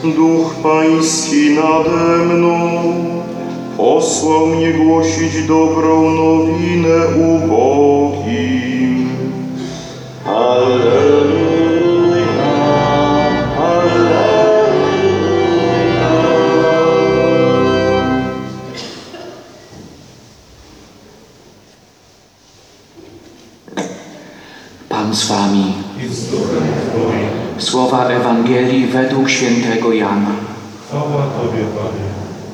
Duch Pański nade mną, posłał mnie głosić dobrą nowinę ubogim. Alleluja, alleluja. Pan z wami. Słowa Ewangelii według świętego Jana. Chwała Tobie, Panie.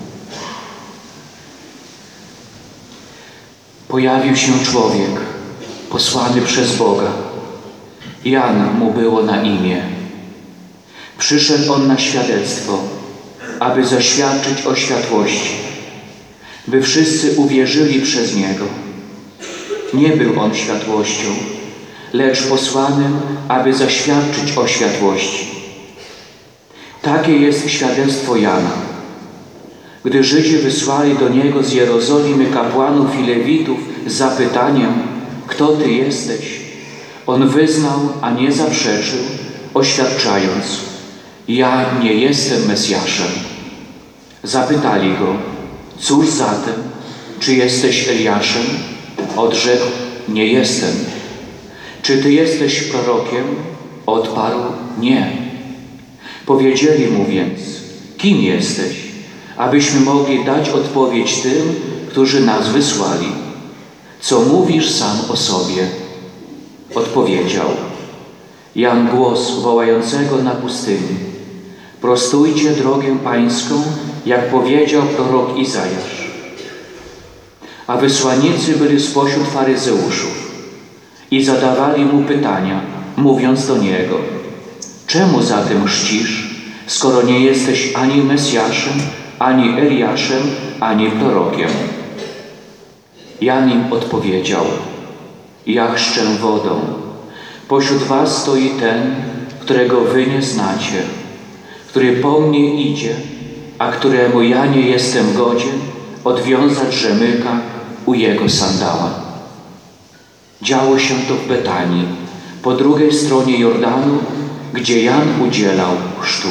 Pojawił się człowiek, posłany przez Boga. Jan mu było na imię. Przyszedł on na świadectwo, aby zaświadczyć o światłości, by wszyscy uwierzyli przez niego. Nie był on światłością, lecz posłanym, aby zaświadczyć o światłości. Takie jest świadectwo Jana. Gdy Żydzi wysłali do niego z Jerozolimy kapłanów i lewitów z zapytaniem: kto Ty jesteś? On wyznał, a nie zaprzeczył, oświadczając: ja nie jestem Mesjaszem. Zapytali go: cóż zatem? Czy jesteś Eliaszem? Odrzekł: nie jestem. Czy Ty jesteś prorokiem? Odparł: nie. Powiedzieli mu więc: kim jesteś? Abyśmy mogli dać odpowiedź tym, którzy nas wysłali. Co mówisz sam o sobie? Odpowiedział: jam głos wołającego na pustyni: prostujcie drogę pańską, jak powiedział prorok Izajasz. A wysłannicy byli spośród faryzeuszów i zadawali mu pytania, mówiąc do niego: czemu zatem chrzcisz, skoro nie jesteś ani Mesjaszem, ani Eliaszem, ani prorokiem? Jan im odpowiedział: ja chrzczę wodą. Pośród was stoi ten, którego wy nie znacie, który po mnie idzie, a któremu ja nie jestem godzien odwiązać rzemyka u jego sandała. Działo się to w Betanii, po drugiej stronie Jordanu, gdzie Jan udzielał chrztu.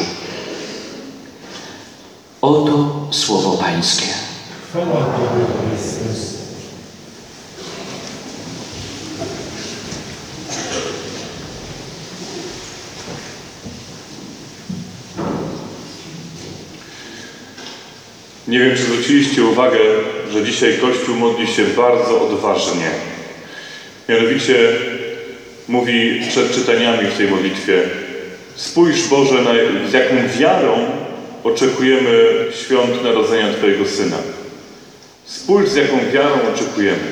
Oto słowo Pańskie. Chwała Tobie, Chrystus. Nie wiem, czy zwróciliście uwagę, że dzisiaj Kościół modli się bardzo odważnie. Mianowicie mówi przed czytaniami w tej modlitwie: spójrz, Boże, z jaką wiarą oczekujemy świąt narodzenia Twojego Syna. Spójrz, z jaką wiarą oczekujemy.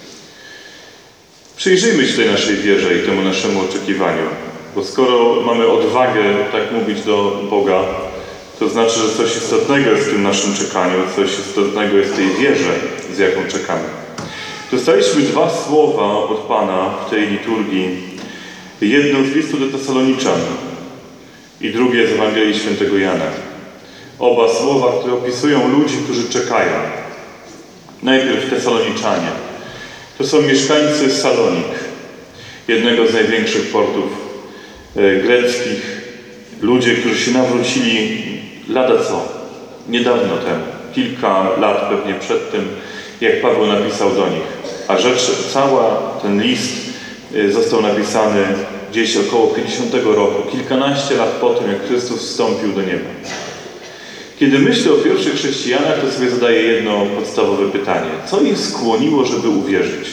Przyjrzyjmy się tej naszej wierze i temu naszemu oczekiwaniu. Bo skoro mamy odwagę tak mówić do Boga, to znaczy, że coś istotnego jest w tym naszym czekaniu, coś istotnego jest w tej wierze, z jaką czekamy. Dostaliśmy dwa słowa od Pana w tej liturgii. Jedno z listu do Tesaloniczan i drugie z Ewangelii Świętego Jana. Oba słowa, które opisują ludzi, którzy czekają. Najpierw Tesaloniczanie. To są mieszkańcy Salonik, jednego z największych portów greckich. Ludzie, którzy się nawrócili lada co? Niedawno temu. Kilka lat pewnie przed tym, jak Paweł napisał do nich. A rzecz cała, ten list został napisany gdzieś około 50 roku, kilkanaście lat po tym, jak Chrystus wstąpił do nieba. Kiedy myślę o pierwszych chrześcijanach, to sobie zadaję jedno podstawowe pytanie. Co ich skłoniło, żeby uwierzyć?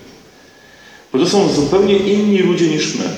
Bo to są zupełnie inni ludzie niż my.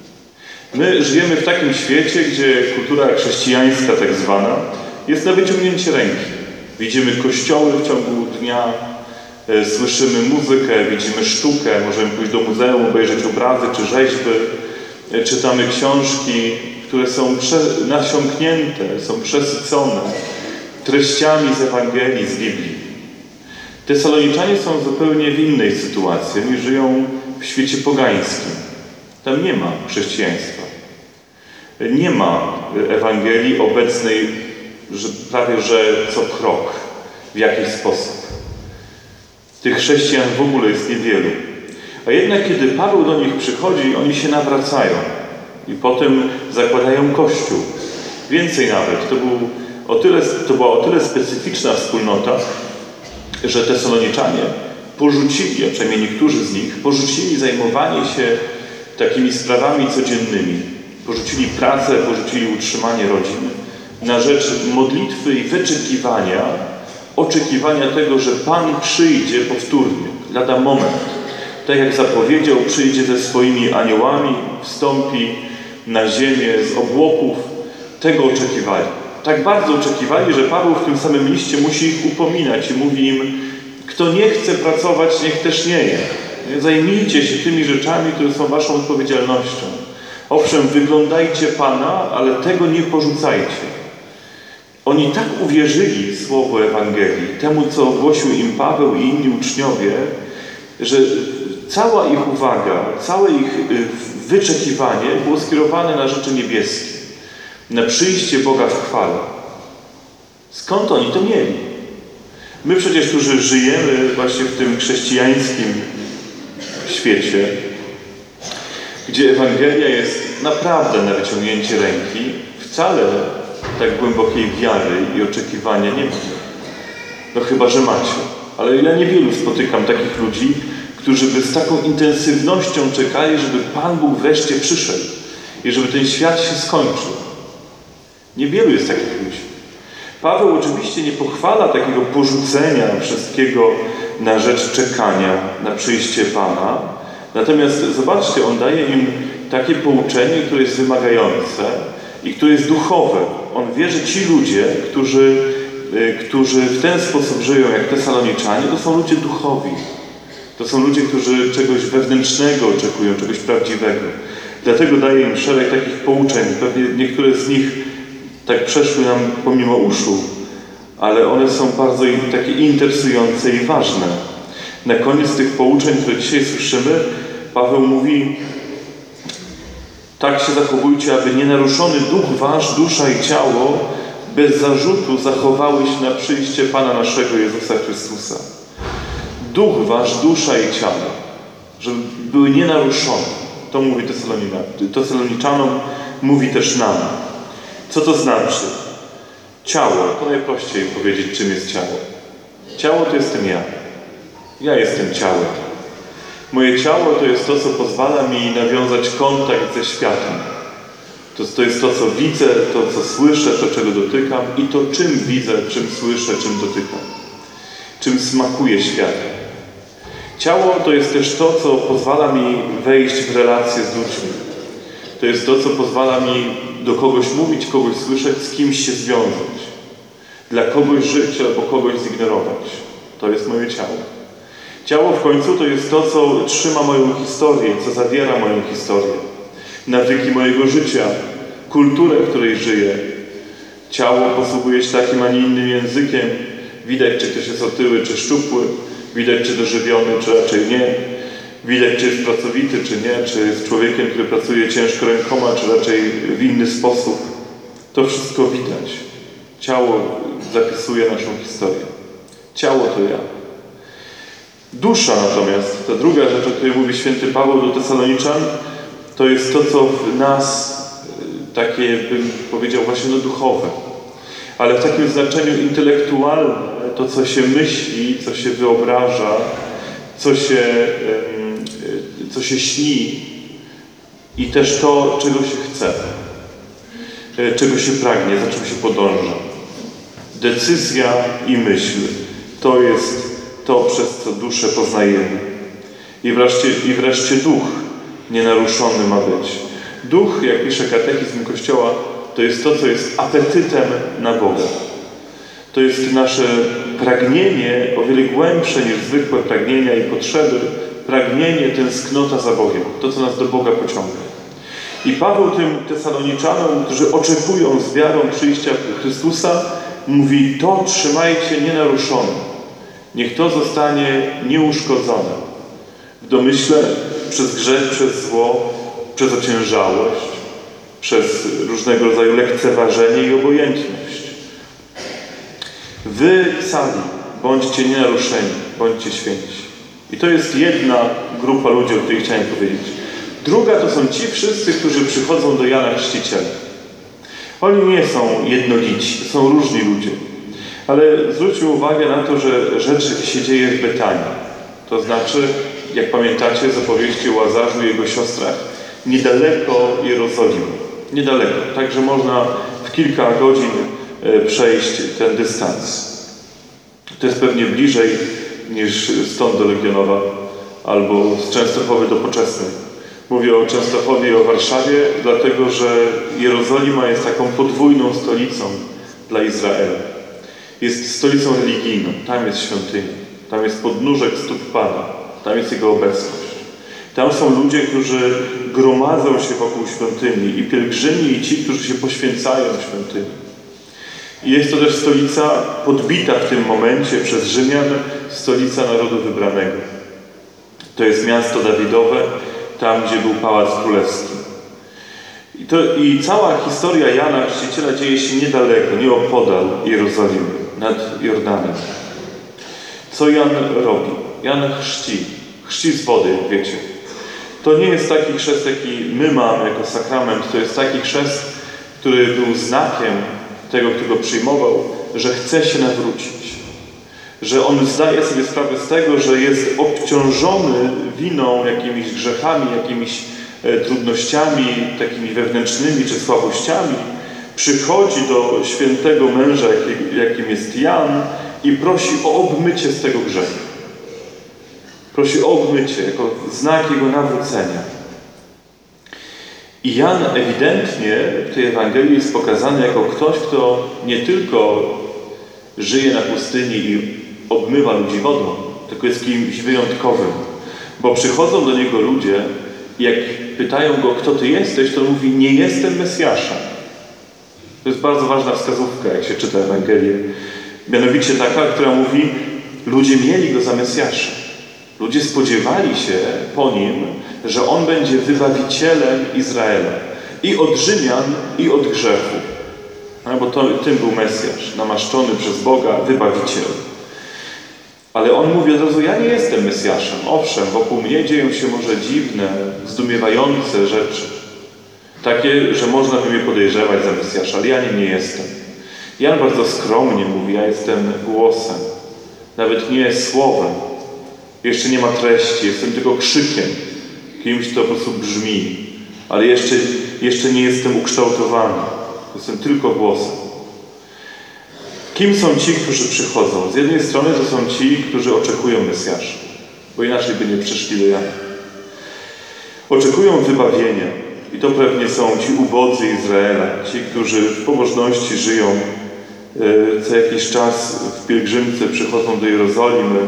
My żyjemy w takim świecie, gdzie kultura chrześcijańska tak zwana jest na wyciągnięcie ręki. Widzimy kościoły w ciągu dnia, słyszymy muzykę, widzimy sztukę, możemy pójść do muzeum, obejrzeć obrazy czy rzeźby, czytamy książki, które są nasiąknięte, są przesycone treściami z Ewangelii, z Biblii. Tesaloniczanie są zupełnie w innej sytuacji. Oni żyją w świecie pogańskim. Tam nie ma chrześcijaństwa. Nie ma Ewangelii obecnej prawie że co krok, w jakiś sposób. Tych chrześcijan w ogóle jest niewielu. A jednak kiedy Paweł do nich przychodzi, oni się nawracają i potem zakładają Kościół. Więcej nawet, to była o tyle specyficzna wspólnota, że Tesaloniczanie porzucili, a przynajmniej niektórzy z nich, porzucili zajmowanie się takimi sprawami codziennymi. Porzucili pracę, porzucili utrzymanie rodzin na rzecz modlitwy i oczekiwania tego, że Pan przyjdzie powtórnie, lada moment. Tak jak zapowiedział, przyjdzie ze swoimi aniołami, wstąpi na ziemię z obłoków. Tego oczekiwali. Tak bardzo oczekiwali, że Paweł w tym samym liście musi ich upominać i mówi im: kto nie chce pracować, niech też nie je. Zajmijcie się tymi rzeczami, które są waszą odpowiedzialnością. Owszem, wyglądajcie Pana, ale tego nie porzucajcie. Oni tak uwierzyli w słowo Ewangelii, temu, co głosił im Paweł i inni uczniowie, że cała ich uwaga, całe ich wyczekiwanie było skierowane na rzeczy niebieskie, na przyjście Boga w chwale. Skąd oni to mieli? My przecież, którzy żyjemy właśnie w tym chrześcijańskim świecie, gdzie Ewangelia jest naprawdę na wyciągnięcie ręki, wcale tak głębokiej wiary i oczekiwania nie mamy. No chyba, że macie. Ale ja niewielu spotykam takich ludzi, którzy by z taką intensywnością czekali, żeby Pan Bóg wreszcie przyszedł i żeby ten świat się skończył. Niewielu jest takich ludzi. Paweł oczywiście nie pochwala takiego porzucenia wszystkiego na rzecz czekania na przyjście Pana. Natomiast zobaczcie, on daje im takie pouczenie, które jest wymagające i które jest duchowe. On wie, że ci ludzie, którzy w ten sposób żyją jak Tesaloniczanie, to są ludzie duchowi. To są ludzie, którzy czegoś wewnętrznego oczekują, czegoś prawdziwego. Dlatego daje im szereg takich pouczeń. Pewnie niektóre z nich tak przeszły nam pomimo uszu, ale one są bardzo takie interesujące i ważne. Na koniec tych pouczeń, które dzisiaj słyszymy, Paweł mówi: tak się zachowujcie, aby nienaruszony duch wasz, dusza i ciało bez zarzutu zachowały się na przyjście Pana naszego Jezusa Chrystusa. Duch wasz, dusza i ciało, żeby były nienaruszone. To mówi Tesaloniczannom, mówi też nam. Co to znaczy? Ciało, to najprościej powiedzieć, czym jest ciało. Ciało to jestem ja. Ja jestem ciałem. Moje ciało to jest to, co pozwala mi nawiązać kontakt ze światem. To jest to, co widzę, to, co słyszę, to, czego dotykam i to, czym widzę, czym słyszę, czym dotykam. Czym smakuje światem. Ciało to jest też to, co pozwala mi wejść w relacje z ludźmi. To jest to, co pozwala mi do kogoś mówić, kogoś słyszeć, z kimś się związać. Dla kogoś żyć albo kogoś zignorować. To jest moje ciało. Ciało w końcu to jest to, co trzyma moją historię, co zawiera moją historię. Nawyki mojego życia, kulturę, w której żyję. Ciało posługuje się takim, a nie innym językiem. Widać, czy ktoś jest otyły, czy szczupły. Widać, czy dożywiony, czy raczej nie. Widać, czy jest pracowity, czy nie. Czy jest człowiekiem, który pracuje ciężko rękoma, czy raczej w inny sposób. To wszystko widać. Ciało zapisuje naszą historię. Ciało to ja. Dusza natomiast, ta druga rzecz, o której mówi święty Paweł do Tesaloniczan, to jest to, co w nas takie, bym powiedział, właśnie duchowe. Ale w takim znaczeniu intelektualnym, to, co się myśli, co się wyobraża, co się śni i też to, czego się chce, czego się pragnie, za czym się podąża. Decyzja i myśl. To jest to, przez co duszę poznajemy. I wreszcie duch nienaruszony ma być. Duch, jak pisze katechizm Kościoła, to jest to, co jest apetytem na Boga. To jest nasze pragnienie o wiele głębsze niż zwykłe pragnienia i potrzeby. Pragnienie, tęsknota za Bogiem. To, co nas do Boga pociąga. I Paweł tym Tesaloniczannom, którzy oczekują z wiarą przyjścia Chrystusa, mówi: to trzymajcie nienaruszone. Niech to zostanie nieuszkodzone. W domyśle, przez grzech, przez zło, przez ociężałość, przez różnego rodzaju lekceważenie i obojętność. Wy sami bądźcie nienaruszeni, bądźcie święci. I to jest jedna grupa ludzi, o której chciałem powiedzieć. Druga to są ci wszyscy, którzy przychodzą do Jana Chrzciciela. Oni nie są jednolici, są różni ludzie. Ale zwróćmy uwagę na to, że rzecz się dzieje w Betanii. To znaczy, jak pamiętacie z opowieści o Łazarzu i jego siostrach, niedaleko Jerozolimy. Niedaleko. Także można w kilka godzin przejść ten dystans. To jest pewnie bliżej niż stąd do Legionowa albo z Częstochowy do Poczesnej. Mówię o Częstochowie i o Warszawie, dlatego że Jerozolima jest taką podwójną stolicą dla Izraela. Jest stolicą religijną, tam jest świątynia, tam jest podnóżek stóp Pana, tam jest Jego obecność. Tam są ludzie, którzy gromadzą się wokół świątyni, i pielgrzymi, i ci, którzy się poświęcają w świątyni. I jest to też stolica podbita w tym momencie przez Rzymian, stolica narodu wybranego. To jest miasto Dawidowe, tam gdzie był Pałac Królewski. I cała historia Jana Chrzciciela dzieje się niedaleko, nieopodal Jerozolimy, nad Jordanem. Co Jan robi? Jan chrzci z wody, jak wiecie. To nie jest taki chrzest, jaki my mamy jako sakrament, to jest taki chrzest, który był znakiem tego, kto go przyjmował, że chce się nawrócić. Że on zdaje sobie sprawę z tego, że jest obciążony winą, jakimiś grzechami, jakimiś trudnościami takimi wewnętrznymi czy słabościami. Przychodzi do świętego męża, jakim jest Jan, i prosi o obmycie z tego grzechu. Prosi o obmycie jako znak jego nawrócenia. I Jan ewidentnie w tej Ewangelii jest pokazany jako ktoś, kto nie tylko żyje na pustyni i obmywa ludzi wodą, tylko jest kimś wyjątkowym. Bo przychodzą do niego ludzie i jak pytają go, kto ty jesteś, to mówi, nie jestem Mesjaszem. To jest bardzo ważna wskazówka, jak się czyta Ewangelię. Mianowicie taka, która mówi, ludzie mieli go za Mesjasza. Ludzie spodziewali się po nim, że on będzie wybawicielem Izraela. I od Rzymian, i od grzechu. Bo tym był Mesjasz, namaszczony przez Boga, wybawiciel. Ale on mówi od razu, ja nie jestem Mesjaszem. Owszem, wokół mnie dzieją się może dziwne, zdumiewające rzeczy. Takie, że można by mnie podejrzewać za Mesjasza, ale ja nim nie jestem. Jan bardzo skromnie mówi, ja jestem głosem. Nawet nie słowem. Jeszcze nie ma treści, jestem tylko krzykiem. Kimś, kto po prostu brzmi. Ale jeszcze nie jestem ukształtowany. Jestem tylko głosem. Kim są ci, którzy przychodzą? Z jednej strony to są ci, którzy oczekują Mesjasza, bo inaczej by nie przyszli do Jana. Oczekują wybawienia. I to pewnie są ci ubodzy Izraela, ci, którzy w pobożności żyją, co jakiś czas w pielgrzymce przychodzą do Jerozolimy.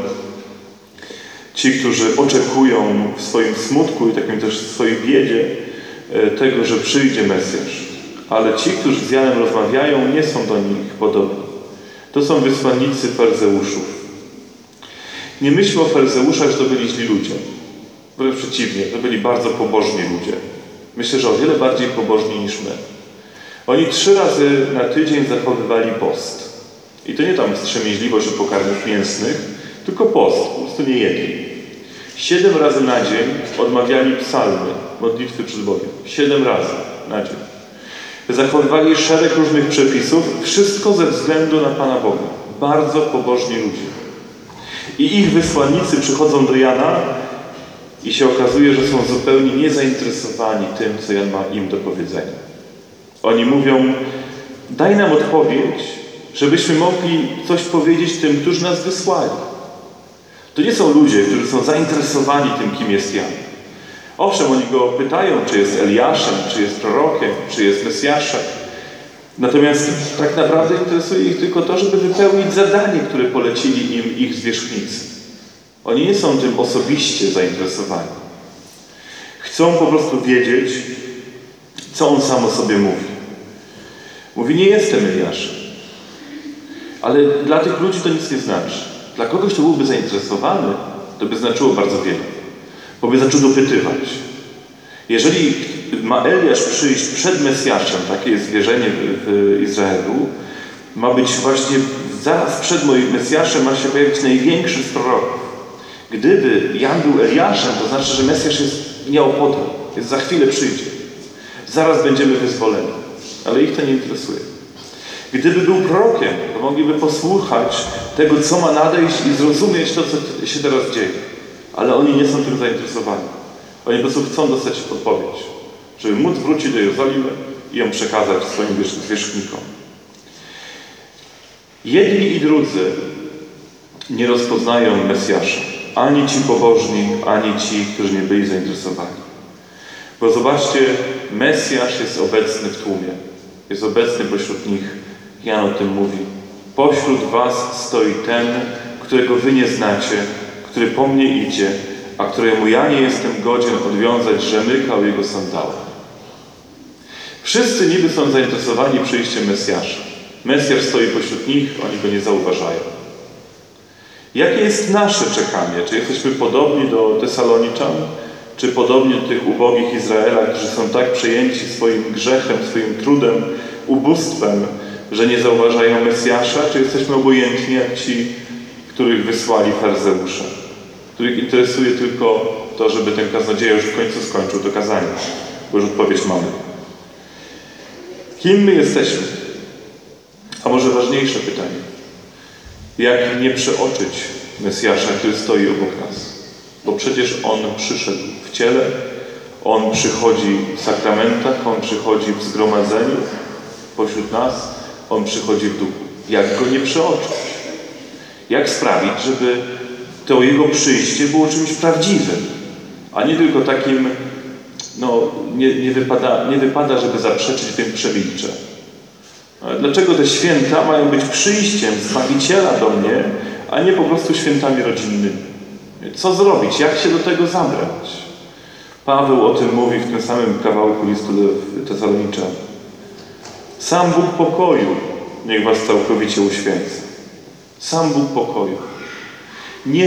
Ci, którzy oczekują w swoim smutku i takim też w swojej biedzie tego, że przyjdzie Mesjasz. Ale ci, którzy z Janem rozmawiają, nie są do nich podobni. To są wysłannicy faryzeuszów. Nie myślmy o faryzeuszach, że to byli źli ludzie. Wręcz przeciwnie, to byli bardzo pobożni ludzie. Myślę, że o wiele bardziej pobożni niż my. Oni 3 razy na tydzień zachowywali post. I to nie tam wstrzemięźliwość od pokarmów mięsnych, tylko post, po prostu nie jedli. 7 razy na dzień odmawiali psalmy, modlitwy przed Bogiem. 7 razy na dzień. Zachowywali szereg różnych przepisów, wszystko ze względu na Pana Boga. Bardzo pobożni ludzie. I ich wysłannicy przychodzą do Jana i się okazuje, że są zupełnie niezainteresowani tym, co Jan ma im do powiedzenia. Oni mówią, daj nam odpowiedź, żebyśmy mogli coś powiedzieć tym, którzy nas wysłali. To nie są ludzie, którzy są zainteresowani tym, kim jest Jan. Owszem, oni go pytają, czy jest Eliaszem, czy jest prorokiem, czy jest Mesjaszem. Natomiast tak naprawdę interesuje ich tylko to, żeby wypełnić zadanie, które polecili im ich zwierzchnicy. Oni nie są tym osobiście zainteresowani. Chcą po prostu wiedzieć, co on sam o sobie mówi. Mówi, nie jestem Eliaszem. Ale dla tych ludzi to nic nie znaczy. Dla kogoś, kto byłby zainteresowany, to by znaczyło bardzo wiele. Bo by zaczął dopytywać. Jeżeli ma Eliasz przyjść przed Mesjaszem, takie jest wierzenie w Izraelu, ma być właśnie zaraz przed moim Mesjaszem, ma się pojawić największy z proroków. Gdyby Jan był Eliaszem, to znaczy, że Mesjasz jest nieopodal, jest za chwilę przyjdzie. Zaraz będziemy wyzwoleni. ale ich to nie interesuje. Gdyby był prorokiem, to mogliby posłuchać tego, co ma nadejść i zrozumieć to, co się teraz dzieje. Ale oni nie są tym zainteresowani. Oni po prostu chcą dostać odpowiedź, żeby móc wrócić do Jerozolimy i ją przekazać swoim zwierzchnikom. Jedni i drudzy nie rozpoznają Mesjasza. Ani ci pobożni, ani ci, którzy nie byli zainteresowani. Bo zobaczcie, Mesjasz jest obecny w tłumie. Jest obecny pośród nich. Jan o tym mówi. Pośród was stoi ten, którego wy nie znacie, który po mnie idzie, a któremu ja nie jestem godzien odwiązać rzemyka o jego sandałach. Wszyscy niby są zainteresowani przyjściem Mesjasza. Mesjasz stoi pośród nich, oni go nie zauważają. Jakie jest nasze czekanie? Czy jesteśmy podobni do Tesaloniczan? Czy podobni do tych ubogich Izraela, którzy są tak przejęci swoim grzechem, swoim trudem, ubóstwem, że nie zauważają Mesjasza? Czy jesteśmy obojętni jak ci, których wysłali faryzeusze? Których interesuje tylko to, żeby ten kaznodzieja już w końcu skończył to kazanie? Bo już odpowiedź mamy. Kim my jesteśmy? A może ważniejsze pytanie. Jak nie przeoczyć Mesjasza, który stoi obok nas? Bo przecież On przyszedł w ciele, On przychodzi w sakramentach, On przychodzi w zgromadzeniu pośród nas, On przychodzi w duchu. Jak Go nie przeoczyć? Jak sprawić, żeby to Jego przyjście było czymś prawdziwym, a nie tylko takim, nie wypada, żeby zaprzeczyć, więc przemilczę. Ale dlaczego te święta mają być przyjściem Zbawiciela do mnie, a nie po prostu świętami rodzinnymi? Co zrobić? Jak się do tego zabrać? Paweł o tym mówi w tym samym kawałku listu do Tesaloniczan. Sam Bóg pokoju niech was całkowicie uświęca. Sam Bóg pokoju. Nie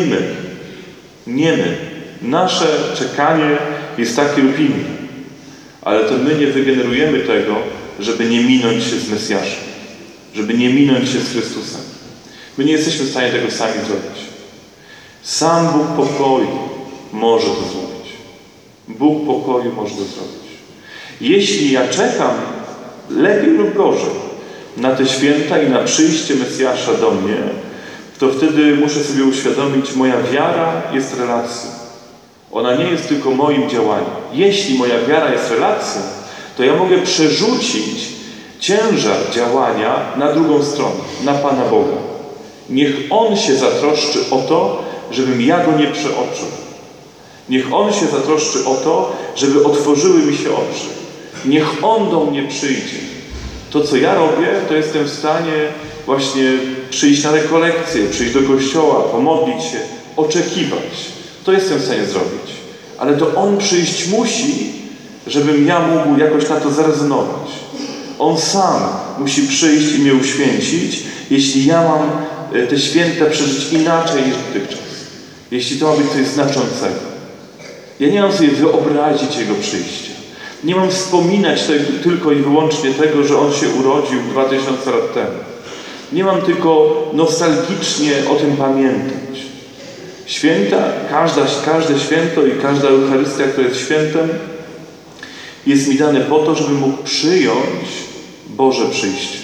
my. Nasze czekanie jest takie lub inne. Ale to my nie wygenerujemy tego, żeby nie minąć się z Mesjaszem. Żeby nie minąć się z Chrystusem. My nie jesteśmy w stanie tego sami zrobić. Sam Bóg pokoju może to zrobić. Bóg pokoju może to zrobić. Jeśli ja czekam lepiej lub gorzej na te święta i na przyjście Mesjasza do mnie, to wtedy muszę sobie uświadomić, moja wiara jest relacją. Ona nie jest tylko moim działaniem. Jeśli moja wiara jest relacją, to ja mogę przerzucić ciężar działania na drugą stronę, na Pana Boga. Niech On się zatroszczy o to, żebym ja Go nie przeoczył. Niech On się zatroszczy o to, żeby otworzyły mi się oczy. Niech On do mnie przyjdzie. To, co ja robię, to jestem w stanie właśnie przyjść na rekolekcję, przyjść do kościoła, pomodlić się, oczekiwać. To jestem w stanie zrobić. Ale to On przyjść musi, żebym ja mógł jakoś na to zrezygnować. On sam musi przyjść i mnie uświęcić, jeśli ja mam te święta przeżyć inaczej niż dotychczas. Jeśli to ma być coś znaczącego. Ja nie mam sobie wyobrazić Jego przyjścia. Nie mam wspominać tylko i wyłącznie tego, że On się urodził 2000 lat temu. Nie mam tylko nostalgicznie o tym pamiętać. Święta, każde święto i każda Eucharystia, która jest świętem, jest mi dane po to, żebym mógł przyjąć Boże przyjście.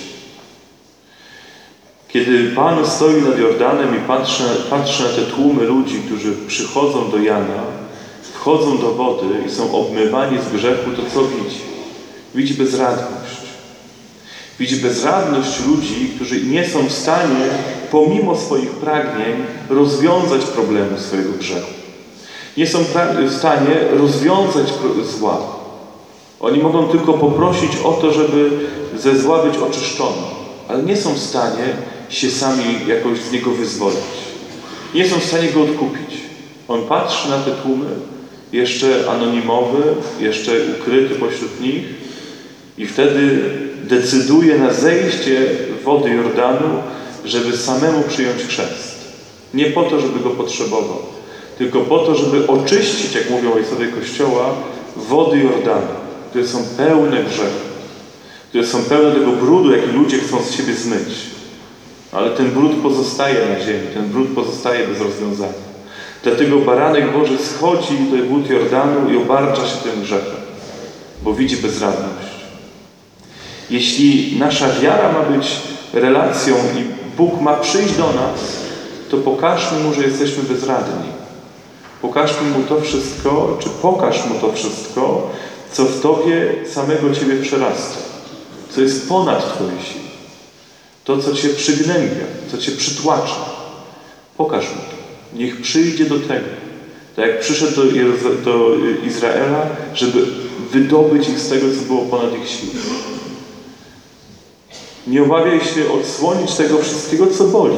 Kiedy Pan stoi nad Jordanem i patrzy na te tłumy ludzi, którzy przychodzą do Jana, wchodzą do wody i są obmywani z grzechu, to co widzi? Widzi bezradność. Widzi bezradność ludzi, którzy nie są w stanie, pomimo swoich pragnień, rozwiązać problemu swojego grzechu. Nie są w stanie rozwiązać zła. Oni mogą tylko poprosić o to, żeby ze zła być oczyszczonym, ale nie są w stanie się sami jakoś z niego wyzwolić. Nie są w stanie go odkupić. On patrzy na te tłumy, jeszcze anonimowy, jeszcze ukryty pośród nich i wtedy decyduje na zejście wody Jordanu, żeby samemu przyjąć chrzest. Nie po to, żeby go potrzebował, tylko po to, żeby oczyścić, jak mówią ojcowie Kościoła, wody Jordanu, które są pełne grzechu, które są pełne tego brudu, jaki ludzie chcą z siebie zmyć. Ale ten brud pozostaje na ziemi, ten brud pozostaje bez rozwiązania. Dlatego Baranek Boży schodzi do wód Jordanu i obarcza się tym grzechem, bo widzi bezradność. Jeśli nasza wiara ma być relacją i Bóg ma przyjść do nas, to pokażmy Mu, że jesteśmy bezradni. Pokażmy Mu to wszystko, czy pokaż Mu to wszystko, co w Tobie samego Ciebie przerasta, co jest ponad Twoje siły. To, co Cię przygnębia, co Cię przytłacza. Pokaż Mu to. Niech przyjdzie do tego. Tak jak przyszedł do Izraela, żeby wydobyć ich z tego, co było ponad ich siły. Nie obawiaj się odsłonić tego wszystkiego, co boli.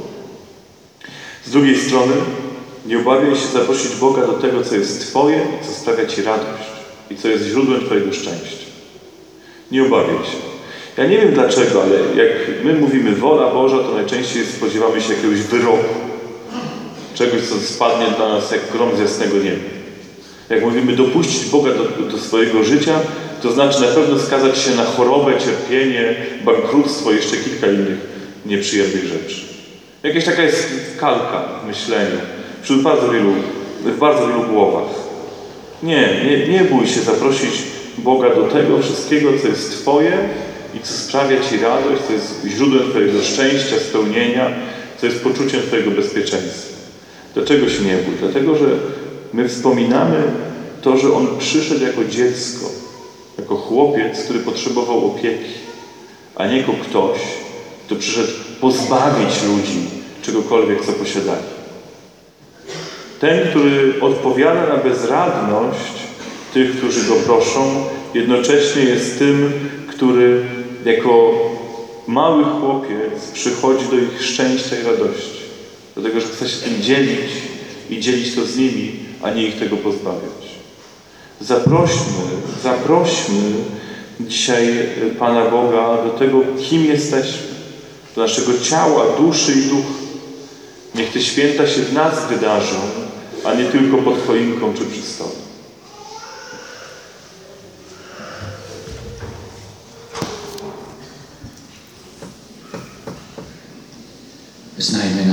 Z drugiej strony, nie obawiaj się zaprosić Boga do tego, co jest Twoje i co sprawia Ci radość i co jest źródłem Twojego szczęścia. Nie obawiaj się. Ja nie wiem dlaczego, ale jak my mówimy wola Boża, to najczęściej spodziewamy się jakiegoś wyroku. Czegoś, co spadnie dla nas jak grom z jasnego nieba. Jak mówimy dopuścić Boga do swojego życia, to znaczy na pewno skazać się na chorobę, cierpienie, bankructwo i jeszcze kilka innych nieprzyjemnych rzeczy. Jakaś taka jest kalka w myśleniu w bardzo wielu głowach. Nie bój się zaprosić Boga do tego wszystkiego, co jest Twoje i co sprawia Ci radość, co jest źródłem Twojego szczęścia, spełnienia, co jest poczuciem Twojego bezpieczeństwa. Dlaczego się nie bój? Dlatego, że my wspominamy to, że On przyszedł jako dziecko, jako chłopiec, który potrzebował opieki, a nie jako ktoś, kto przyszedł pozbawić ludzi czegokolwiek, co posiadali. Ten, który odpowiada na bezradność tych, którzy Go proszą, jednocześnie jest tym, który jako mały chłopiec przychodzi do ich szczęścia i radości. Dlatego, że chce się tym dzielić i dzielić to z nimi, a nie ich tego pozbawiać. Zaprośmy dzisiaj Pana Boga do tego, kim jesteśmy, do naszego ciała, duszy i ducha. Niech te święta się w nas wydarzą, a nie tylko pod choinką czy przy stole. Znajmy